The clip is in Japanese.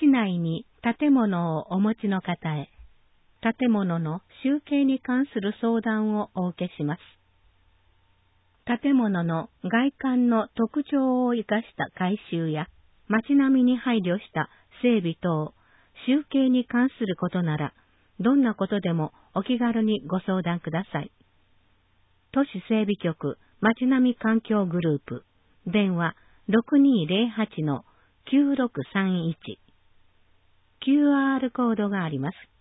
内に建物をお持ちの方へ、建物の集計に関する相談をお受けします。建物の外観の特徴を生かした改修や、街並みに配慮した整備等、集計に関することなら、どんなことでもお気軽にご相談ください。都市整備局街並み環境グループ、電話 6208-9631。QR コードがあります。